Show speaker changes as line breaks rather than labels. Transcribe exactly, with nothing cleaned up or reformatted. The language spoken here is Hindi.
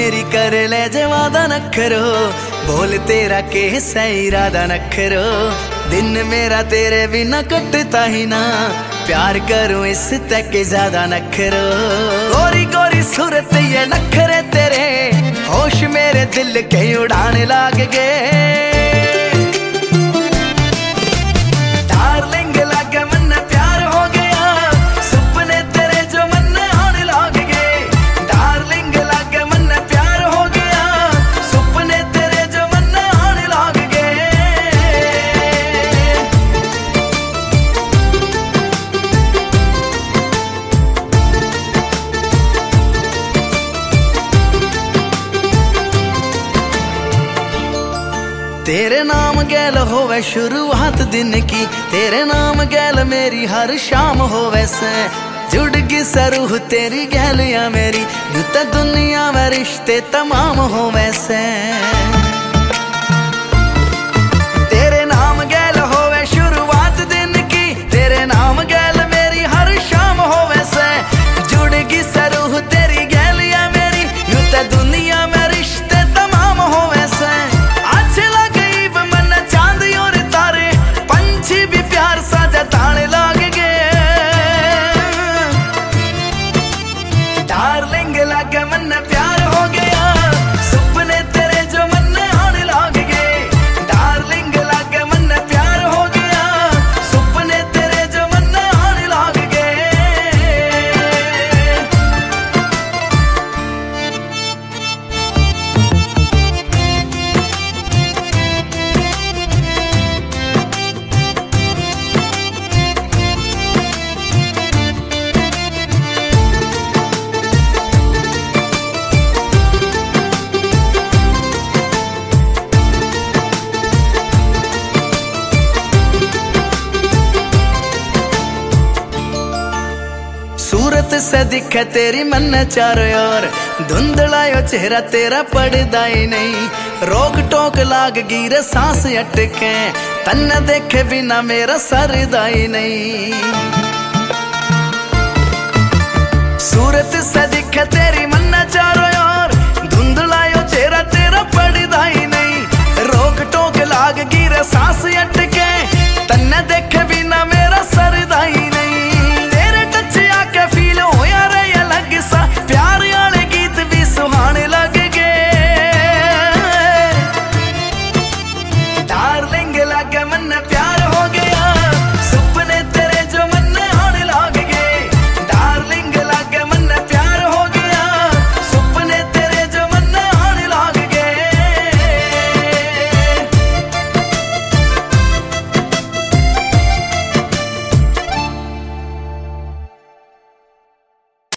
मेरी कर ले जवादा नखरो, बोल तेरा के सही इरादा नखरो। दिन मेरा तेरे बिना कटता ही ना, प्यार करूं इस तक ज्यादा नखरो। गोरी गोरी सूरत ये नखरे तेरे, होश मेरे दिल के उड़ाने लाग गए। तेरे नाम गैल होवे शुरुआत दिन की, तेरे नाम गैल मेरी हर शाम होवे से। जुड़ गई सरूह तेरी गैल या मेरी, यूं तो दुनिया में रिश्ते तमाम होवे से। तेरे नाम गैल होवे शुरुआत दिन की, तेरे नाम गैल मेरी हर शाम होवे से। जुड़ गई सरूह तेरी गैल या मेरी, यूं तो दुनिया में रिश्ते तमाम होवे से। भी प्यार सा जताने लाग गए, डार्लिंग लागे मन प्यार हो गया। सुपने तेरे जो मन आने लाग गए, डार्लिंग लागे मन प्यार हो गया। सुपने तेरे जो मन आने लाग गए। सूरत से दिखे तेरी मन चारों ओर, धुंधलायो चेहरा तेरा पड़दा ही नहीं। रोक टोक लाग गिरे सांस अटके, तन्ने देखे बिना मेरा सरदा ही नहीं। सूरत से दिखे तेरी मन चारों